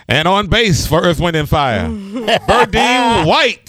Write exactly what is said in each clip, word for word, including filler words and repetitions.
And on bass for Earth, Wind, and Fire, Verdine White.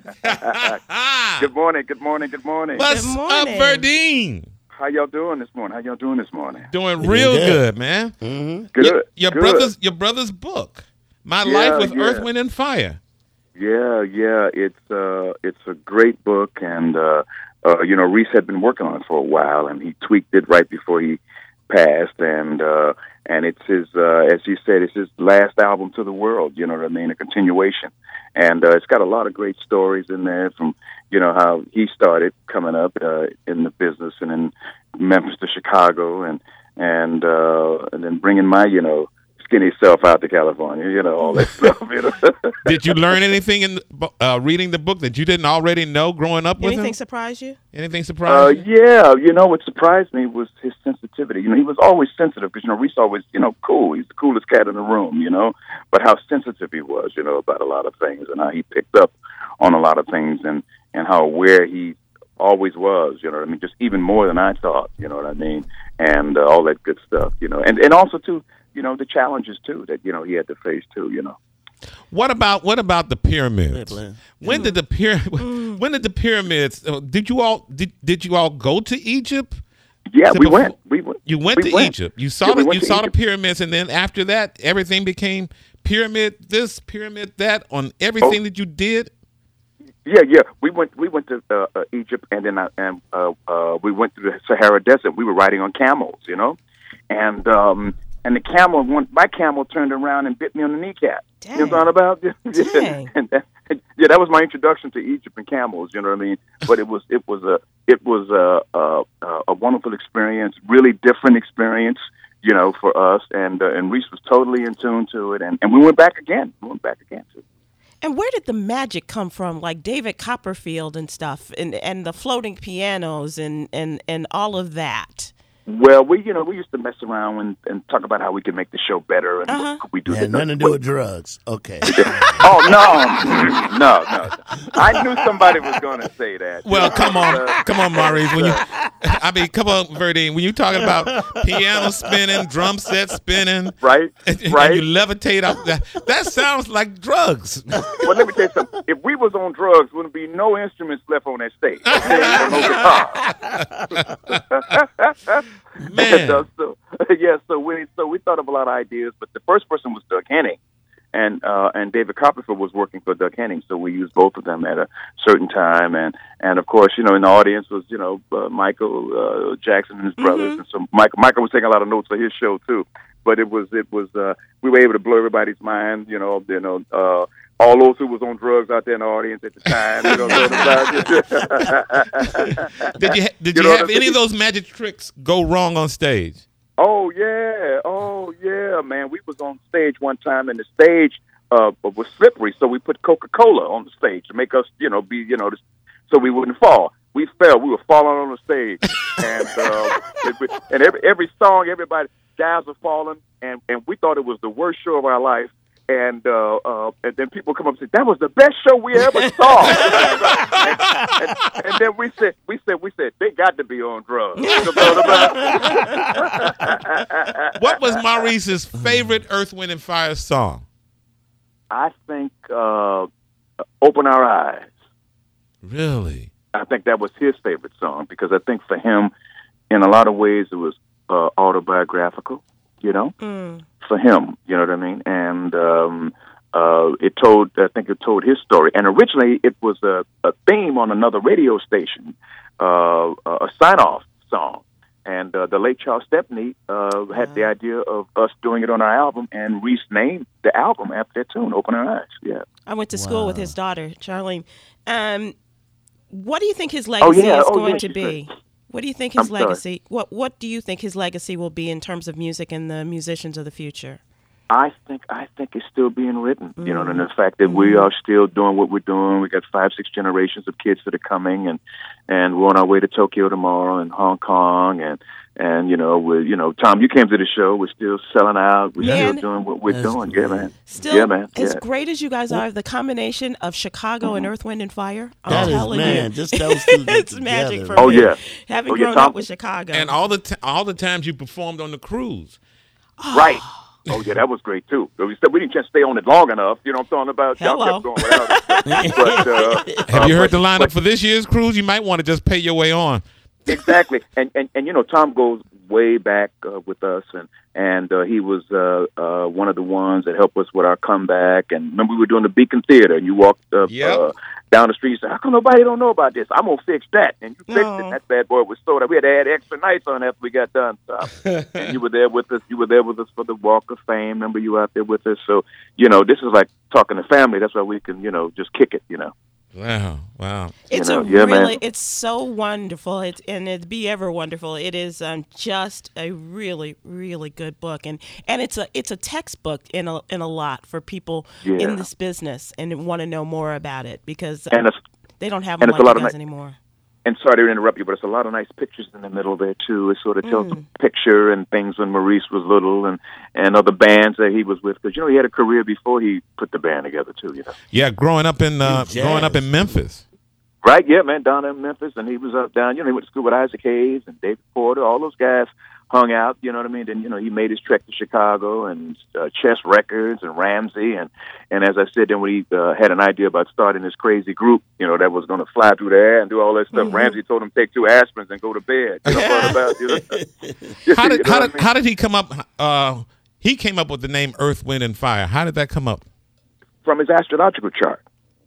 Good morning, good morning, good morning. What's Good up, morning. Verdine? How y'all doing this morning? How y'all doing this morning? Doing real good. good, man. Mm-hmm. Good. Your, your good. brother's your brother's book, My Yeah, Life with yeah. Earth, Wind, and Fire. Yeah, yeah. It's uh, it's a great book, and uh, uh, you know, Reese had been working on it for a while, and he tweaked it right before he passed, and uh, and it's his, uh, as he said, it's his last album to the world. You know what I mean? A continuation, and uh, it's got a lot of great stories in there from you know how he started coming up uh, in the business, and in Memphis to Chicago, and and uh, and then bringing my you know. skinny self out to California, you know, all that stuff. You know? Did you learn anything in the, bu- uh, reading the book that you didn't already know growing up with Anything him? surprise you? Anything Uh, surprise you? yeah, you know, what surprised me was his sensitivity. You know, he was always sensitive because, you know, Reese always, you know, cool. He's the coolest cat in the room, you know, but how sensitive he was, you know, about a lot of things and how he picked up on a lot of things and, and how aware he always was, you know what I mean, just even more than I thought, you know what I mean, and uh, all that good stuff, you know, and, and also, too, you know, the challenges, too, that, you know, he had to face, too, you know. What about what about the pyramids? Yeah, when did the pyra- Mm. When did the pyramids? Uh, did you all did, did you all go to Egypt? Yeah, To we befo- went. We went. You went we to went. Egypt. You saw Yeah, we the went you to saw Egypt. the pyramids, and then after that, everything became pyramid this, pyramid that on everything Oh. that you did. Yeah, yeah. We went. We went to uh, uh, Egypt, and then uh, and uh, uh, we went through the Sahara Desert. We were riding on camels, you know, and um, and the camel, one, my camel turned around and bit me on the kneecap. Dang. You know what I'm talking about? Dang. and that, yeah, that was my introduction to Egypt and camels. You know what I mean? But it was it was a it was a a, a wonderful experience, really different experience. You know, for us, and uh, and Reese was totally in tune to it, and, and we went back again. We went back again too. And where did the magic come from, like David Copperfield and stuff, and and the floating pianos and, and, and all of that? Well, we you know we used to mess around and, and talk about how we could make the show better, and Uh-huh. what could we do? Had that- nothing to do with drugs. Okay. Oh no, no, no! I knew somebody was going to say that. Well, come on, Uh, come on, Maurice. When you, I mean, come on, Verdine. When you talking about piano spinning, drum set spinning, Right, and, and right. you levitate up, that, that sounds like drugs. Well, let me tell you something. If we was on drugs, wouldn't be no instruments left on that stage. no guitar. Man. so, so, yeah, so we so we thought of a lot of ideas, but the first person was Doug Henning, and uh, and David Copperfield was working for Doug Henning, so we used both of them at a certain time, and and of course, you know, in the audience was you know uh, Michael uh, Jackson and his brothers, Mm-hmm. and so Michael Michael was taking a lot of notes for his show too. But it was it was uh, we were able to blow everybody's mind, you know, you know. Uh, all those who was on drugs out there in the audience at the time. You know what I'm Did you did You you, know what have I'm any of saying? those magic tricks go wrong on stage? Oh yeah, oh yeah, man. We was on stage one time, and the stage uh, was slippery, so we put Coca-Cola on the stage to make us, you know, be, you know, this, so we wouldn't fall. We fell. We were falling on the stage, and uh, it, and every every song, everybody guys were falling, and and we thought it was the worst show of our life. And uh, uh, and then people come up and say that was the best show we ever saw. and, and, and then we said we said we said they got to be on drugs. What was Maurice's favorite Earth, Wind, and Fire song? I think uh, "Open Our Eyes." Really? I think that was his favorite song because I think for him, in a lot of ways, it was uh, autobiographical. You know, Mm. for him, you know what I mean, and um, uh, it told. I think it told his story. And originally, it was a, a theme on another radio station, uh, a sign-off song. And uh, the late Charles Stepney uh, had the idea of us doing it on our album, and Reese named the album after that tune, "Open Our Eyes." Yeah. I went to school with his daughter, Charlene. Um, what do you think his Oh, legacy yeah. is Oh, going yeah, to she's be? good. What do you think his I'm sorry. legacy? What What do you think his legacy will be in terms of music and the musicians of the future? I think I think it's still being written, you know, and the fact that we are still doing what we're doing. We got five, six generations of kids that are coming, and and we're on our way to Tokyo tomorrow and Hong Kong, and and you know, we you know, Tom, you came to the show. We're still selling out. We're Man. still doing what we're That's doing. great. Yeah, man. Still, yeah, man. as Yeah. great as you guys are, the combination of Chicago and Earth, Wind, and Fire, I'm That is, telling man, you, just those two get it's magic together. for Oh me. yeah. Having Oh, yeah, grown Tom- up with Chicago. And all the t- all the times you performed on the cruise. Right. Oh yeah, that was great too. We said we didn't just stay on it long enough. You know what I'm talking about? Hello. Y'all kept going without it. But, uh, Have uh, you heard but- the lineup but- for this year's cruise? You might want to just pay your way on. Exactly, and, and and you know Tom goes way back uh, with us, and and uh, he was uh, uh, one of the ones that helped us with our comeback. And remember, we were doing the Beacon Theater, and you walked uh, Yep. uh, down the street and said, "How come nobody don't know about this? I'm gonna fix that." And you fixed No. it. And that bad boy was sold out. We had to add extra nights on after we got done. Tom. And you were there with us. You were there with us for the Walk of Fame. Remember, you were out there with us. So you know, this is like talking to family. That's why we can you know just kick it. You know. Wow, wow. It's You a know, yeah, man. really, it's so wonderful. It's and it's be ever wonderful. It is um, just a really, really good book, and and it's a it's a textbook in a in a lot for people Yeah. in this business and want to know more about it because And it's they don't have and them it's a like lot you of guys ni- anymore. And sorry to interrupt you, but it's a lot of nice pictures in the middle there too. It sort of tells Mm. the picture and things when Maurice was little, and and other bands that he was with. Because you know he had a career before he put the band together too. You know, Yeah, growing up in uh, Jazz. growing up in Memphis. right? Yeah, man, down in Memphis, and he was up down. You know, he went to school with Isaac Hayes and David Porter. All those guys hung out. You know what I mean? Then you know he made his trek to Chicago and uh, Chess Records and Ramsey, and and as I said, then when he uh, had an idea about starting this crazy group, you know, that was going to fly through the air and do all that stuff. Mm-hmm. Ramsey told him take two aspirins and go to bed. You know what about? You know? How did You know how what did I mean? how did he come up? Uh, he came up with the name Earth, Wind, and Fire. How did that come up? From his astrological chart.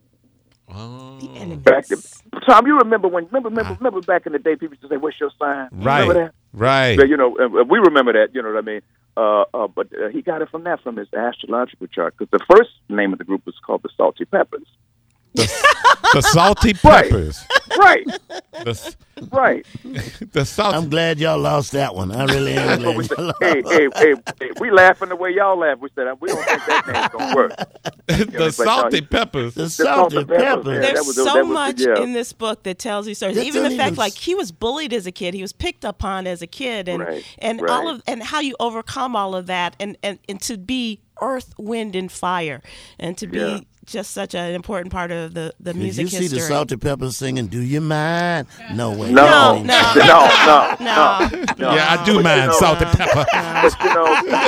Oh, Back to, Tom, you remember when? Remember, remember, remember back in the day, people used to say, "What's your sign?" right, Remember that? right. Yeah, you know, uh, we remember that. You know what I mean? Uh, uh, but uh, he got it from that, from his astrological chart. Because the first name of the group was called the Salty Peppers. The salty Right. peppers. Right, The, right. the salty. I'm glad y'all lost that one. I really am That's what we glad y'all said. lost. Hey, hey, hey, hey, we laughing the way y'all laugh. We said we don't think that name's gonna work. the it's like, salty no, peppers. The Salt salty and pepper, pepper. man. There's that was- so that was- much yeah. in this book that tells you stories. That Even the doesn't fact, even like s- he was bullied as a kid, he was picked upon as a kid, and Right, and right. all of and how you overcome all of that, and and, and to be earth, wind, and fire, and to be Yeah. just such an important part of the the Did music you see history. the salty peppers singing "Do You Mind"? No way. No, No, no, no. no, no, No, no. Yeah, I do But, mind you know, salty pepper. But you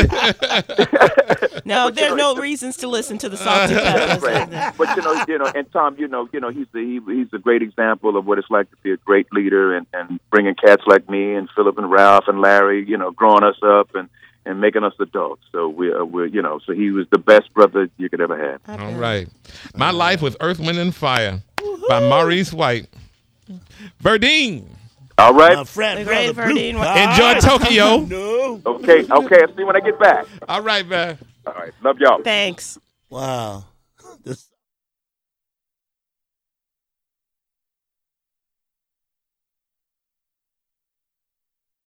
know, no, you there's know, no reasons to listen to the salty peppers. right. But you know, you know, and Tom, you know, you know, he's the, he, he's a great example of what it's like to be a great leader, and, and bringing cats like me and Philip and Ralph and Larry, you know, growing us up and, and making us adults. So we uh, we're you know, so he was the best brother you could ever have. All right. My Life with Earth, Wind, and Fire by Maurice White. Verdine. All right. My frat The great brother, Blue Verdine. Enjoy Pie. Tokyo. No. Okay. Okay. I'll see you when I get back. All right, man. All right. Love y'all. Thanks. Wow. This